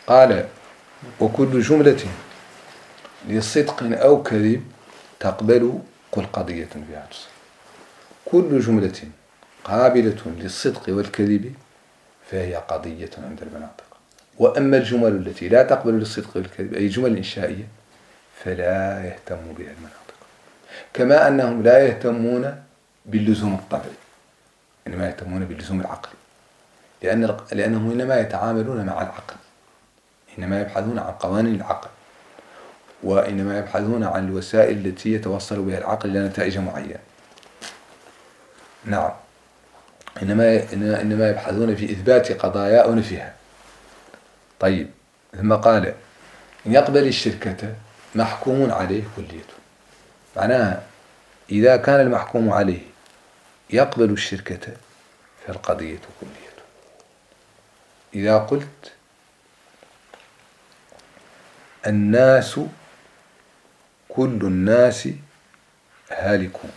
قال وكل جملة لصدق أو كذب تقبل كل قضية فيها تصف. كل جملة قابلة للصدق والكذب فهي قضية عند المناطق. وأما الجمل التي لا تقبل للصدق والكذب أي جمل إنشائية فلا يهتم بها المناطق، كما أنهم لا يهتمون باللزوم الطبعي، إنما يهتمون باللزوم العقلي، لأنهم إنما يتعاملون مع العقل، إنما يبحثون عن قوانين العقل، وإنما يبحثون عن الوسائل التي يتوصل بها العقل إلى نتائج معينة. نعم، إنما يبحثون في إثبات قضايا ونفيها. طيب، ثم قال إن يقبل الشركة محكوم عليه كليته. معناها إذا كان المحكوم عليه يقبل الشركة فالقضية كليته. إذا قلت الناس كل الناس هالكون،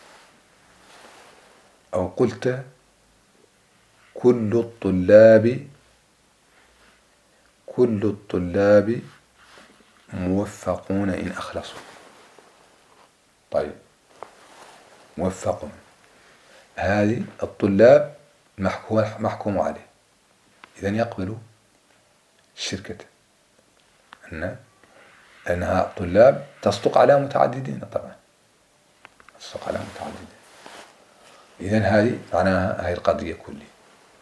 أو قلت كل الطلاب موفقون إن أخلصوا. طيب، موفقون، هذه الطلاب محكوم عليه، إذن يقبل الشركة أنها طلاب تصدق على متعددين، طبعا تصدق على متعددين. إذن هذه معناها هذه القضية كلية.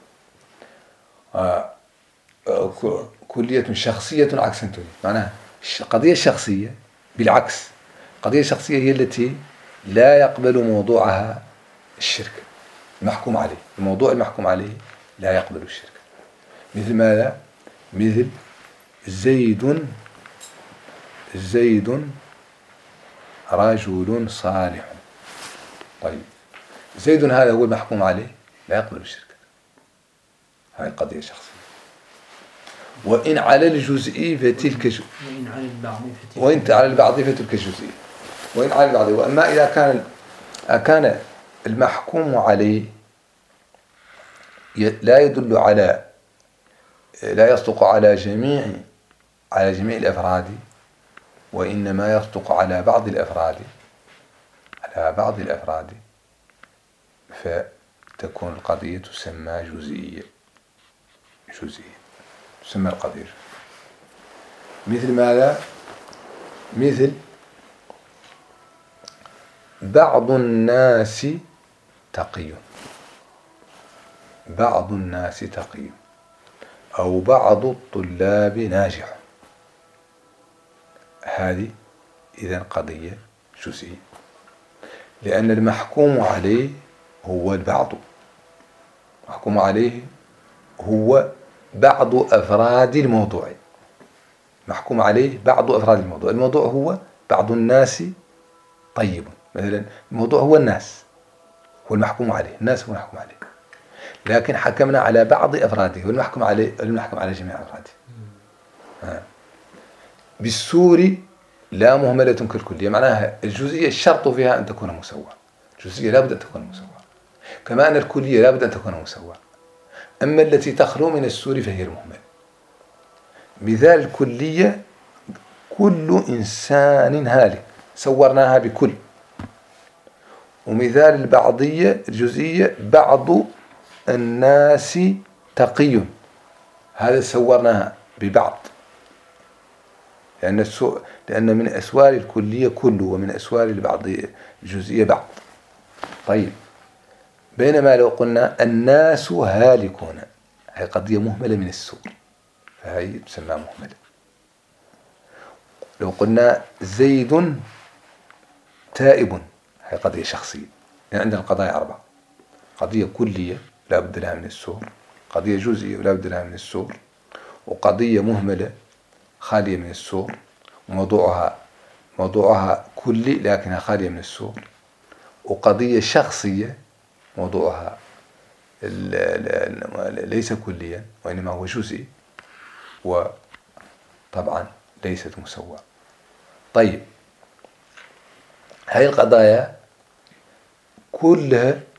كلية شخصية عكس تريد، معناها قضية شخصية بالعكس. قضية شخصية هي التي لا يقبل موضوعها الشركة المحكوم عليه. الموضوع المحكوم عليه لا يقبل الشركة. مثل ماذا؟ مثل زيد رجل صالح. طيب، زيد هذا هو المحكوم عليه، لا يقبل الشركة. هذه القضية شخصية. وإن على الجزء فتلك وإن على البعض فتلك الجزئية. وإن على البعض. وأما إذا كان المحكوم عليه لا يدل على، لا يصدق على جميع الأفراد، وإنما يصدق على بعض الأفراد، فتكون القضية تسمى جزئية، تسمى القضية. مثل ماذا؟ مثل بعض الناس تقي، أو بعض الطلاب ناجح. هذه إذن قضية جزئية، لأن المحكوم عليه هو البعض، محكوم عليه هو بعض أفراد الموضوع. محكوم عليه بعض أفراد الموضوع. الموضوع هو بعض الناس طيب، مثلا الموضوع هو الناس، هو المحكوم عليه، الناس هو المحكوم عليه، لكن حكمنا على بعض أفراده، والمحكوم عليه المحكوم على جميع أفراده. بالسور لا مهملة كالكلية، معناها الجزئية الشرط فيها أن تكون مسوى. الجزئية لا بد أن تكون مسوى، كما أن الكلية لا بد أن تكون مسوى. أما التي تخلو من السور فهي المهملة. مثال الكلية كل إنسان هالك، صورناها بكل. ومثال البعضية الجزئية بعض الناس تقي، هذا صورناها ببعض، لأن من أسوار الكلية كل، ومن أسوار البعض الجزئية بعض. طيب، بينما لو قلنا الناس هالكون، هي قضية مهملة من السور، فهي تسمى مهملة. لو قلنا زيد تائب، هي قضية شخصية. يعني عندنا القضايا 4: قضية كلية لا بد لها من السور، قضية جزئية ولا بد لها من السور، وقضية مهملة خالية من السور، موضوعها كلي لكنها خالية من السور، وقضية شخصية موضوعها ليس كليا وإنما هو جزئي، وطبعا ليست مسوى. طيب، هذه القضايا كلها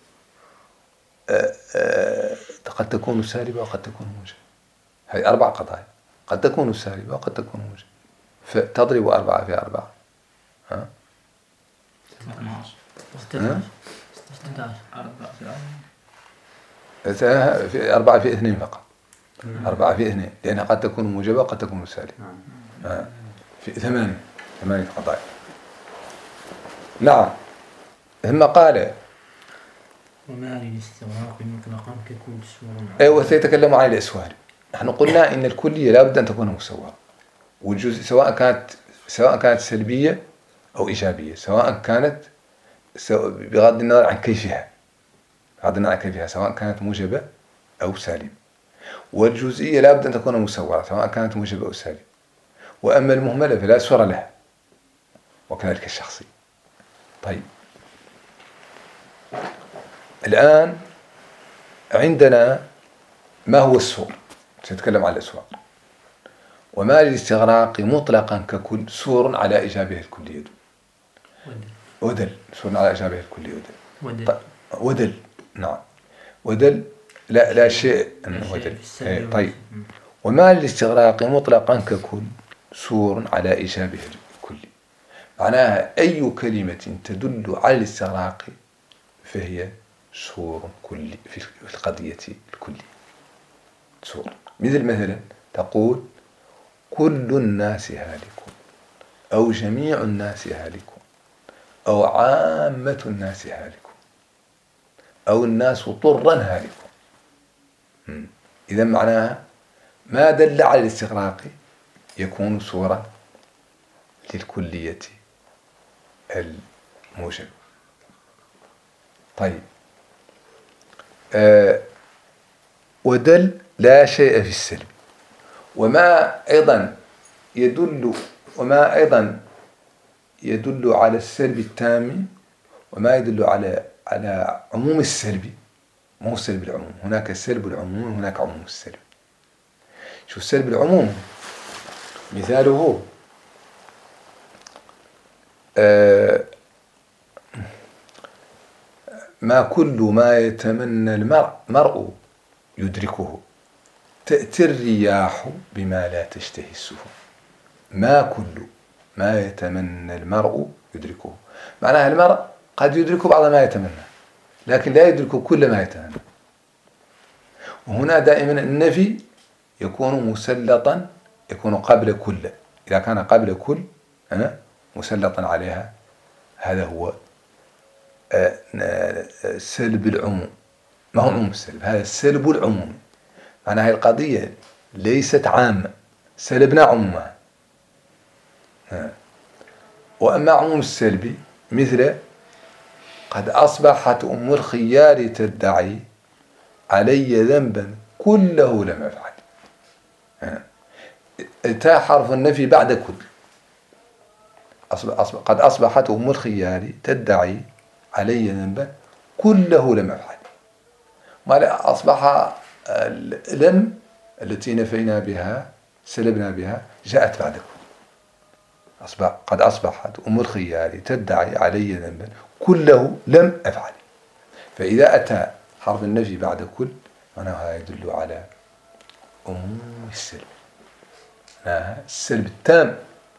قد تكون سالبة وقد تكون موجبة. هذه 4 قضايا: قد تكون سالبة وقد تكون موجبة. فتضرب 4 في 4 ها؟ 16 في 4 في 2 فقط. 4 في 2 لأنها قد تكون موجبة وقد تكون سالبة. في 8 قضايا. نعم. ثم قال وما للاستغراق مطلقا ككل سور. أيوة سيتكلم عن الأسوار. نحن قلنا إن الكلية لا بد أن تكون مسوغة، والجزء سواء كانت سلبية أو إيجابية، سواء كانت بغض النظر عن كيفها، سواء كانت موجبة أو سالبة. والجزئية لا بد أن تكون مسوغة سواء كانت موجبة أو سالبة. وأما المهملة فلا أسوار لها، وكذلك الشخصية. طيب الآن عندنا ما هو السور؟ سنتكلم عن الأسوار. وما للاستغراق مطلقا ككل سور على إيجابه الكلي ودل. سور على إيجابه الكلي ودل. نعم. ودل لا شيء ودل. طيب وما للاستغراق مطلقا ككل سور على إيجابه الكلي. معناها أي كلمة تدل على الاستغراق فهي سور كلي في القضية الكلية. سور مثلا تقول كل الناس هالكون، أو جميع الناس هالكون، أو عامة الناس هالكون، أو الناس طرا هالكون. إذا معناها ما دل على الاستغراق يكون صورة للكلية الموجبة. طيب ودل لا شيء في السلب. وما أيضا يدل على السلب التام، وما يدل على عموم السلب. مو سلب العموم، هناك سلب العموم وهناك عموم السلب. شو سلب العموم؟ مثاله ما كل ما يتمنى المرء يدركه، تأتي الرياح بما لا تشتهي السفن. ما كل ما يتمنى المرء يدركه، معناها المرء قد يدرك بعض ما يتمنى لكن لا يدرك كل ما يتمنى. وهنا دائما النفي يكون مسلطا، يكون قبل كل. إذا كان قبل كل مسلطا عليها، هذا هو سلب العموم. ما هو عموم السلب، هذا السلب العمومي. معناها هذه القضية ليست عامة، سلبنا عمومها. وأما عموم السلبي مثل قد أصبحت أم الخيار تدعي علي ذنبا كله لم أفعل. تا حرف النفي بعد كل. قد أصبحت أم الخيار تدعي علي ذنبا كله لم أفعل. ما أصبح لم التي نفينا بها سلبنا بها جاءت بعد كل. قد أصبحت أم الخيار تدعي علي ذنبا كله لم أفعل. فإذا أتى حرف النفي بعد كل معناها يدل على عموم السلب، السلب التام.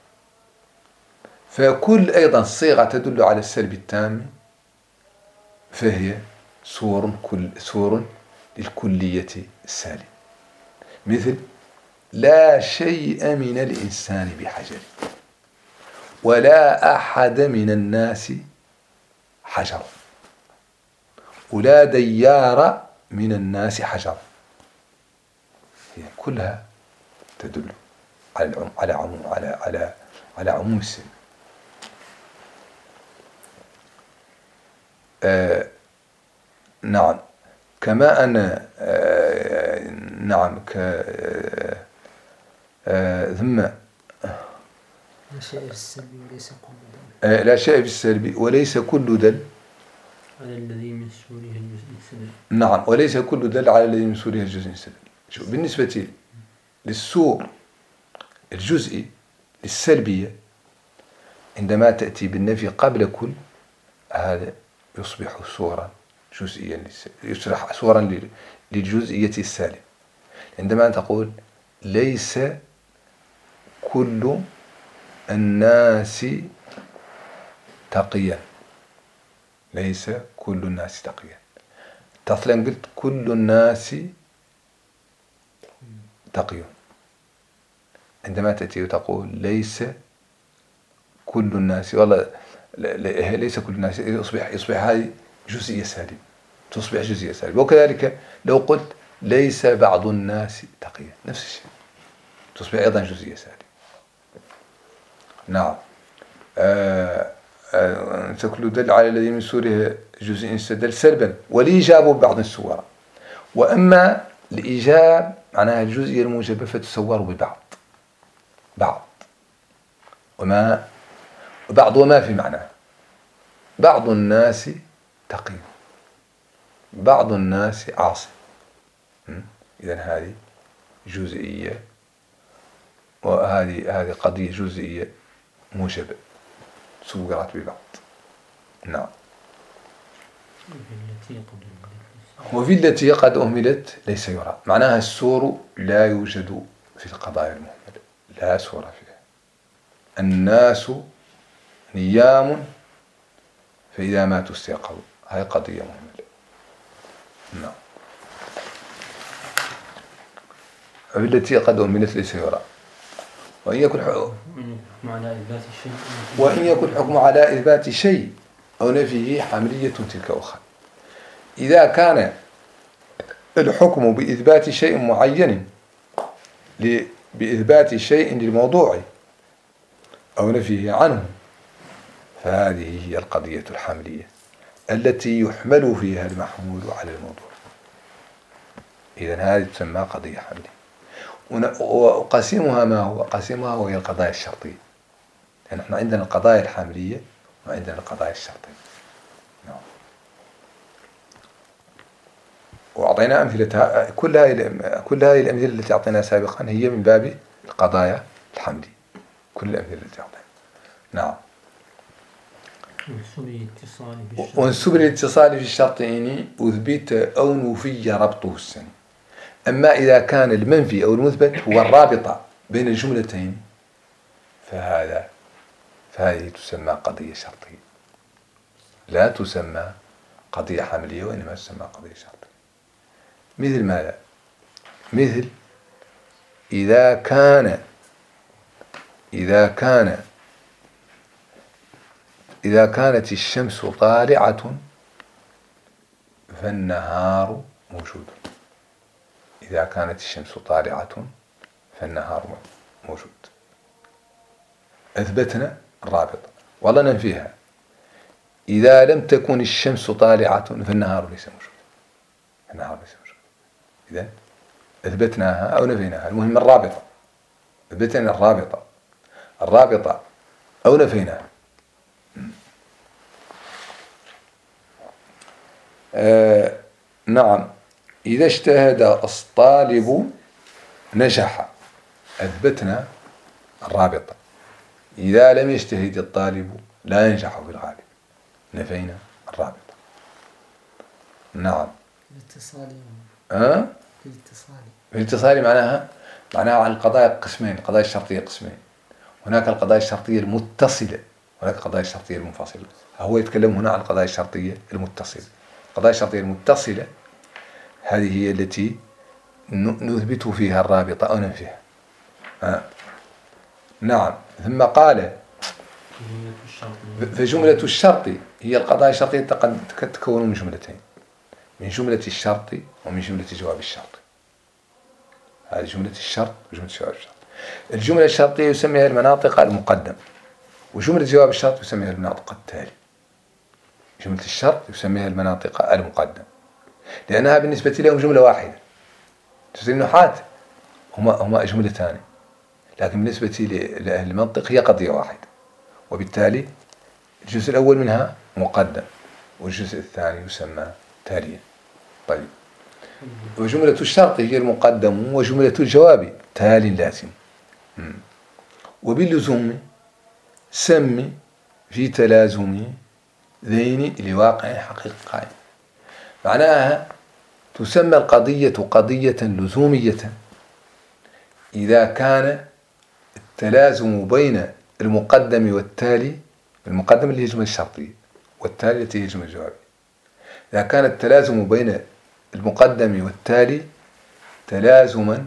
فكل أيضا صيغة تدل على السلب التام فهي صور للكلية السالم. مثل لا شيء من الإنسان بحجر، ولا أحد من الناس حجر، ولا ديار من الناس حجر. هي كلها تدل على عموم السلب. نعم. كما أن نعم ثم لا شيء في السلب وليس كل دل. لا شيء في السلب وليس كل دل على الذي من سوره الجزء السلبي. نعم. وليس كل دل على الذي من سوره الجزء السلبي. شوف، بالنسبة للسور الجزئي للسلبية عندما تأتي بالنفي قبل كل، هذا يصبح صورا جزئيا، يصبح صورا للجزئية السالب. عندما تقول ليس كل الناس تقيا، ليس كل الناس تقيا. تصلا قلت كل الناس تقي، عندما تأتي وتقول ليس كل الناس، والله ليس كل الناس، يصبح هذه جزئية سالبة، تصبح جزئية سالبة. وكذلك لو قلت ليس بعض الناس تقيا، نفس الشيء، تصبح أيضا جزئية سالبة. نعم. تكل دل على الذي من سوره جزء استدل سلبا والإيجاب ببعض السور. وأما الإيجاب معناها الجزئية الموجبة فتسور ببعض، وما في معناه. بعض الناس تقي، بعض الناس عاصي. إذن هذه جزئية، وهذه قضية جزئية موجبة صورت ببعض. نعم. وفي التي قد أهملت ليس يرى، معناها السور لا يوجد في القضايا المهملة، لا سور فيها. الناس نيام فإذا ماتوا استيقظوا، هذه قضية مهملة. نعم. وفي التي قد أهملت ليس يرى. وإن يكن حكم على إثبات شيء أو نفيه حملية تلك أخرى. إذا كان الحكم بإثبات شيء معين بإثبات شيء للموضوع أو نفيه عنه، فهذه هي القضية الحملية التي يحمل فيها المحمول على الموضوع. إذن هذه تسمى قضية حملية. وقسمها ما هو؟ قسمها وهي القضايا الشرطية. يعني نحن عندنا القضايا الحملية وعندنا القضايا الشرطية. نعم. وأعطينا أمثلة، كل هذه الأمثلة التي أعطيناها سابقا هي من باب القضايا الحملية، كل الأمثلة التي أعطينا. نعم. وانسب الاتصال في الشرطين أثبت أو نفي ربطه السني. أما إذا كان المنفي أو المثبت هو الرابطة بين الجملتين فهذه تسمى قضية شرطية، لا تسمى قضية حملية، وإنما تسمى قضية شرطية. مثل ماذا؟ مثل إذا كانت الشمس طالعة فالنهار موجود. إذا كانت الشمس طالعة فالنهار موجود. أثبتنا الرابطة. والله ننفيها، إذا لم تكن الشمس طالعة فالنهار ليس موجود. إذن أثبتناها أو نفيناها، المهم الرابطة. أثبتنا الرابطة أو نفيناها. نعم. إذا اجتهد الطالب نجح، أثبتنا الرابطة. إذا لم يجتهد الطالب لا ينجح في الغالب، نفينا الرابطة. نعم. الاتصالي معناها عن القضايا قسمين، القضايا الشرطية قسمين. هناك القضايا الشرطية المتصلة، وهناك القضايا الشرطية المنفصلة. هو يتكلم هنا عن القضايا الشرطية المتصلة. القضايا الشرطية المتصلة هذه هي التي نثبت فيها الرابطة أو ننفيها. نعم. ثم قال فجملة الشرط هي القضايا الشرطية قد تتكون من جملتين، من جملة الشرط ومن جملة جواب الشرط. هذه جملة الشرط وجملة جواب الشرط. الجملة الشرطية يسميها المناطق المقدم، وجملة جواب الشرط يسميها المناطق التالي. جملة الشرط يسميها المناطق المقدم لأنها بالنسبة لهم جملة واحدة. تفسير النحاة هما جملتان، لكن بالنسبة لأهل المنطق هي قضية واحدة، وبالتالي الجزء الأول منها مقدم والجزء الثاني يسمى تاليا. طيب. وجملة الشرط هي المقدم، وجملة الجواب تالي لازم. وباللزوم سمي في تلازم ذين لواقع حقيقي قائم. معناها تسمى القضية قضية لزومية إذا كان التلازم بين المقدم والتالي، المقدم اللي هي الجملة الشرطية والتالي التي هي الجملة الجوابية. إذا كان التلازم بين المقدم والتالي تلازما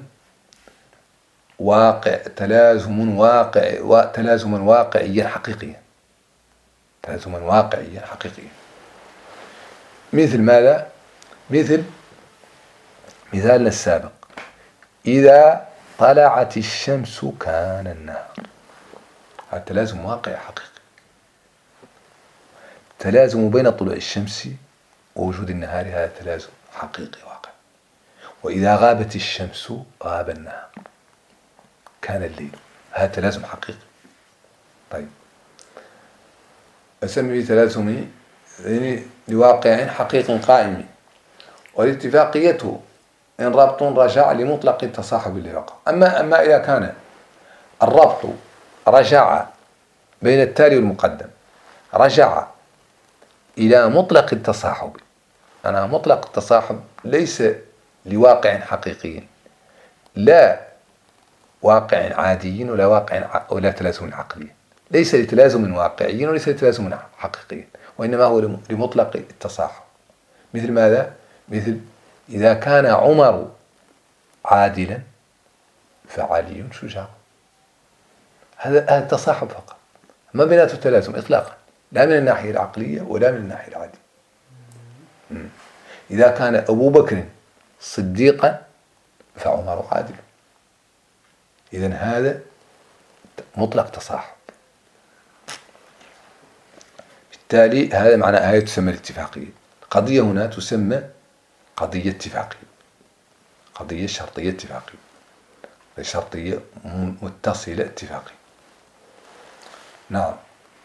واقعيا حقيقيا، تلازما واقعيا حقيقيا. مثل ماذا؟ مثل مثالنا السابق: إذا طلعت الشمس كان النهار. هذا تلازم واقعي حقيقي، تلازم بين طلوع الشمس ووجود النهار، هذا تلازم حقيقي واقعي. وإذا غابت الشمس غاب النهار، كان الليل، هذا تلازم حقيقي. طيب، أسمي تلازمي لواقع حقيقي قائم، والاتفاقية إن ربط رجع لمطلق التصاحب اللي وقع. أما إذا كان الربط رجع بين التالي والمقدم، رجع إلى مطلق التصاحب، أنا مطلق التصاحب ليس لواقع حقيقي، لا واقع عادي ولا تلازم عقلي، ليس لتلازم واقعي وليس لتلازم حقيقي، وإنما هو لمطلق التصاحب. مثل ماذا؟ مثل إذا كان عمر عادلا فعلي شجاع، هذا تصاحب فقط، ما بيناته تلازم إطلاقا، لا من الناحية العقلية ولا من الناحية العادية. إذا كان أبو بكر صديقا فعمر عادل، إذن هذا مطلق تصاحب. بالتالي هذا معنى هذه تسمى الاتفاقية. قضية هنا تسمى قضية اتفاقية، قضية شرطية اتفاقية، شرطية متصلة اتفاقية. نعم.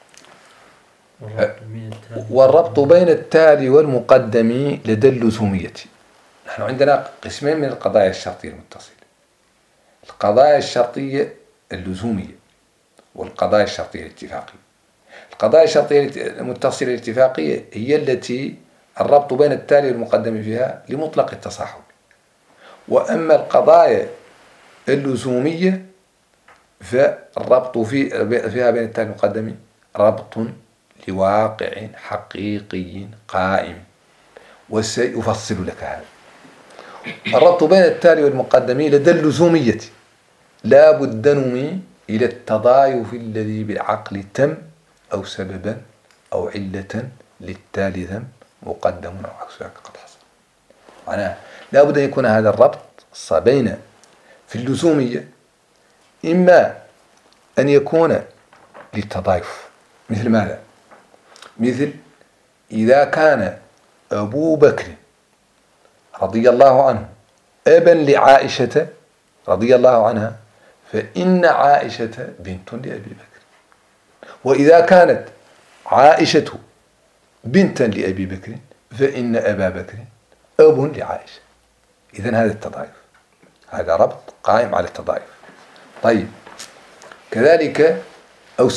والربط بين التالي والمقدم لدى اللزومية. نحن عندنا قسمين من القضايا الشرطية المتصلة: القضايا الشرطية اللزومية والقضايا الشرطية الاتفاقية. القضايا الشرطية المتصلة الاتفاقية هي التي الربط بين التالي والمقدم فيها لمطلق التصاحب. وأما القضايا اللزومية فالربط فيها بين التالي والمقدم ربط لواقع حقيقي قائم، وسيفصل لك هذا. الربط بين التالي والمقدم لدى اللزومية لا بد نمي إلى التضايف الذي بالعقل تم، أو سببا أو علة للتالي ذم مقدم أو عكسها قد حصل. معناه لا بد أن يكون هذا الربط بين في اللزومية إما أن يكون للتضايف. مثل ماذا؟ مثل إذا كان أبو بكر رضي الله عنه أبا لعائشة رضي الله عنها فإن عائشة بنت لأبي بكر، وإذا كانت عائشة بنتا لأبي بكر فإن أبا بكر أب لعائشة. إذن هذا التضايف، هذا ربط قائم على التضايف. طيب، كذلك أو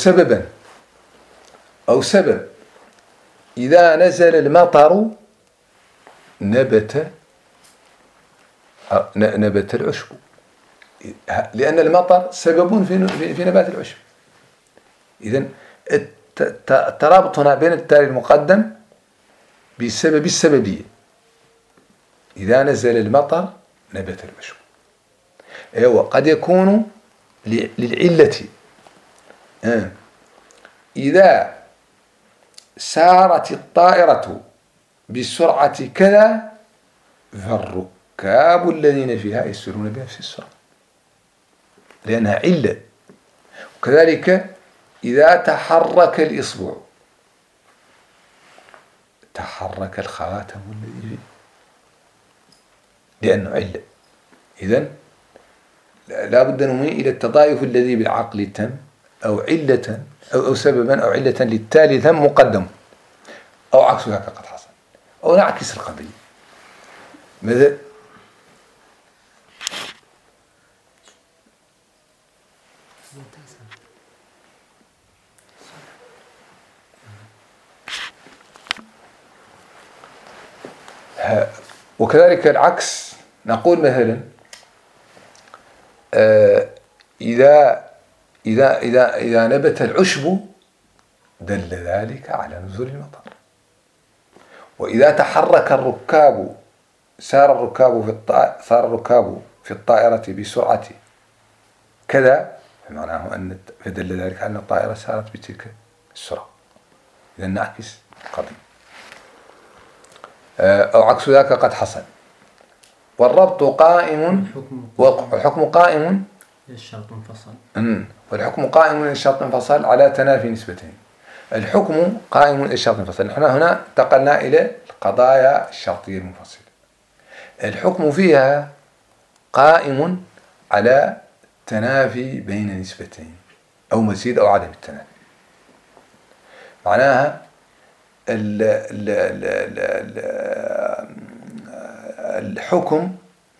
سبب إذا نزل المطر نبت العشب، لأن المطر سبب في نبات العشب. إذن الترابط هنا بين التالي المقدم بسبب السببية: إذا نزل المطر نبت العشب. قد يكون للعلة: إذا سارت الطائرة بسرعة كذا فالركاب الذين فيها يسيرون بها في السرعة، لأنها علة. وكذلك إذا تحرك الإصبع تحرك الخاتم الذي فيه، لأنه علة. إذن لا بد نمي إلى التضايف الذي بالعقل تم، أو علة أو سببا أو علة للتالي ثم مقدم، أو عكسها قد حصل، أو نعكس القضية. مثل وكذلك العكس، نقول مثلا إذا إذا نبت العشب دل ذلك على نزول المطر. وإذا تحرك الركاب صار الركاب في الطائرة بسرعة كذا، فمعناه فدل ذلك على أن الطائرة سارت بتلك السرعة. إذا نعكس القضية، أو عكس ذاك قد حصل. والربط قائم والحكم قائم الشرط انفصل. والحكم قائم للشرط انفصل على تنافي نسبتين. الحكم قائم للشرط انفصل. نحن هنا انتقلنا إلى القضايا الشرطية المنفصلة. الحكم فيها قائم على تنافي بين نسبتين أو مزيد أو عدم التنافي. معناها الحكم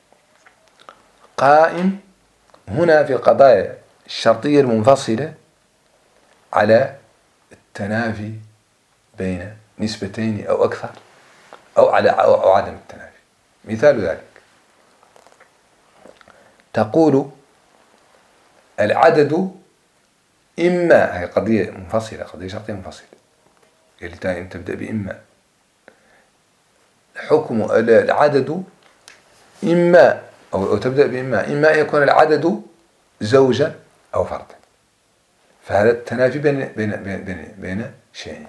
قائم هنا في القضايا الشرطية المنفصلة على التنافي بين نسبتين أو أكثر أو عدم التنافي. مثال ذلك تقول العدد إما، هي قضية منفصلة، قضية شرطية منفصلة اللي تبدأ بإما. حكم العدد إما أو تبدأ بإما أن يكون العدد زوجا أو فردا. فهذا التنافي بين شيئين.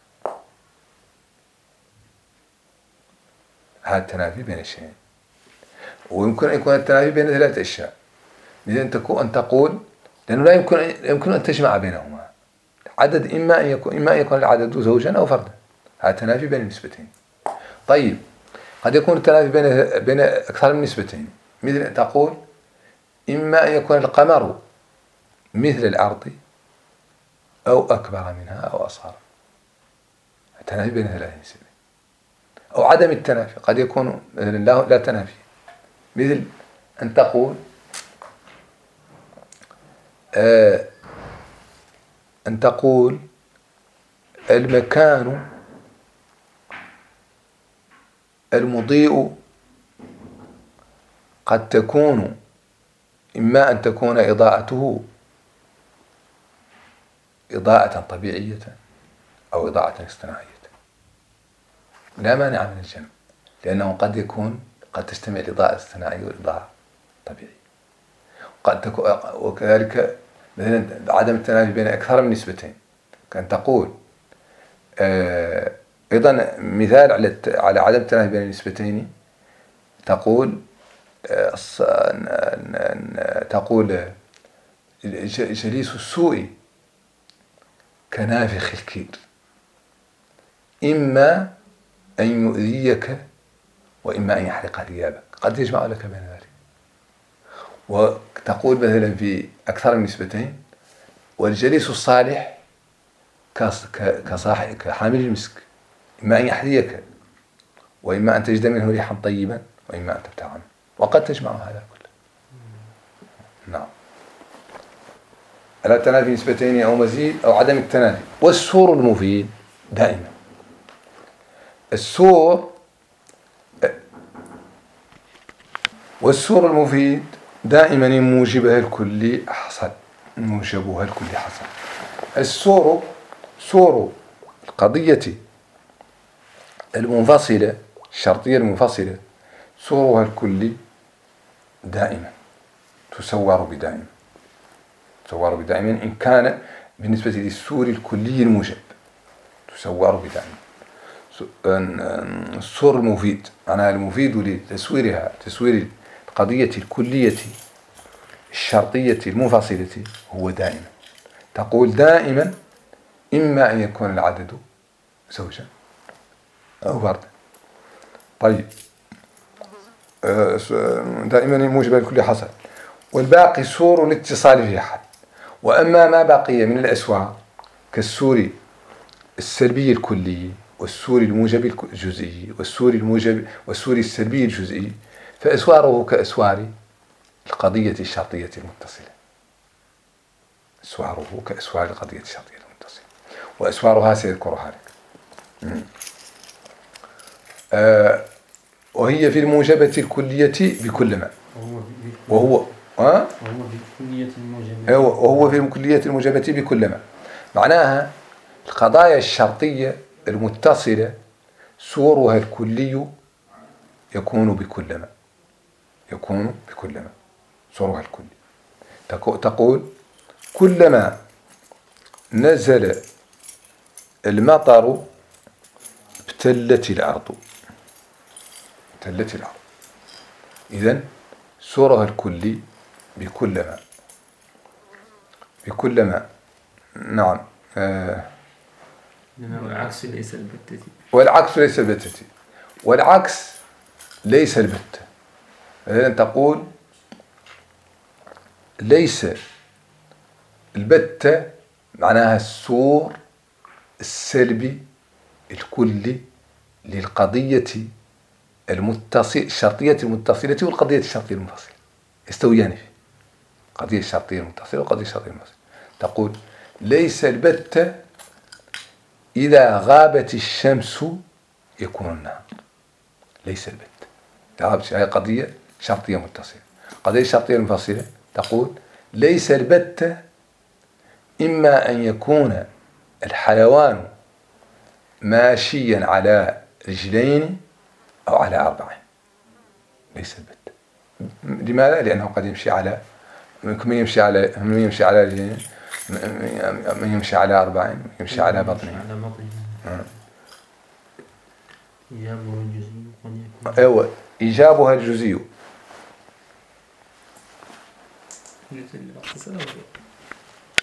هذا التنافي بين الشيئين. ويمكن أن يكون التنافي بين ثلاثة أشياء. مثل أن تقول، لأنه لا يمكن أن تجمع بينهما عدد، إما أن يكون العدد زوجا أو فردا. هذا التنافي بين النسبتين. طيب قد يكون التنافي بين أكثر من نسبتين. مثل أن تقول إما أن يكون القمر مثل الأرض أو أكبر منها أو أصغر. التنافي بين ثلاث نسبتين. أو عدم التنافي، قد يكون مثلا لا تنافي. مثل أن تقول المكان المضيء قد تكون إما أن تكون إضاءته إضاءة طبيعية أو إضاءة اصطناعية. لا مانع من الجمع، لأنه قد تجتمع الإضاءة الاصطناعية والإضاءة الطبيعية. قد تكون وكذلك مثلا عدم التنافي بين أكثر من نسبتين، كأن تقول أيضا مثال على عدم التنافي بين النسبتين. تقول جليس السوء كنافخ الكير، إما أن يؤذيك وإما أن يحرق ثيابك. قد يجمع لك بين ذلك. وتقول مثلا في أكثر من نسبتين والجليس الصالح كحامل المسك، إما أن يحذيك وإما أن تجد منه ريحا طيبا وإما أن تبتاع عنه. وقد تجمع هذا كله. نعم. على تنافي نسبتين أو مزيد أو عدم التنافي. والسور المفيد دائما، والسور المفيد دائما موجبها الكلي حصل. سور القضية المنفصلة الشرطية المنفصلة سورها الكلي دائما تسور بدائما إن كان بالنسبة للسور الكلي الموجب تسور بدائما. السور المفيد معناها المفيد لتسوير القضية الكلية الشرطية المنفصلة هو دائما. تقول دائما إما أن يكون العدد زوجا أو فردا. طيب دائما موجب الكل حصل. والباقي سور الاتصال في حال. وأما ما بقي من الأسوار كالسور السلبي الكلي والسور الموجب الجزئي والسور السلبي الجزئي فأسواره كأسوار القضية الشرطية المتصلة. وأسوارها سيذكرها لك. وهي في الموجبة الكلية بكل ما وهو في كلية الموجبة. وهو في كلية الموجبة بكلما. معناها القضايا الشرطية المتصلة سورها الكلي يكون بكلما، سورها الكلي. تقول كلما نزل المطر ابتلت الأرض. إذن سورها الكلي بكلما. نعم. والعكس ليس البتة. والعكس ليس البتة. إذن تقول ليس البتة معناها السور السلبي الكلي للقضية الشرطية المتصلة والقضية الشرطية المنفصلة، يستويان فيه. القضية الشرطية المتصلة والقضية الشرطية المنفصلة. تقول ليس البتة إذا غابت الشمس يكون النهار. ليس البتة غابت، هي قضية شرطية متصلة. القضية الشرطية المنفصلة تقول ليس البتة إما أن يكون الحيوان ماشيا على رجلين أو على 4. ليس البتة. لماذا؟ لأنه قد يمشي على من يمشي على رجلين، من يمشي على 4، يمشي على بطنه. إيجابها الجزئي قد يكون. أيوة، إيجابها الجزئي.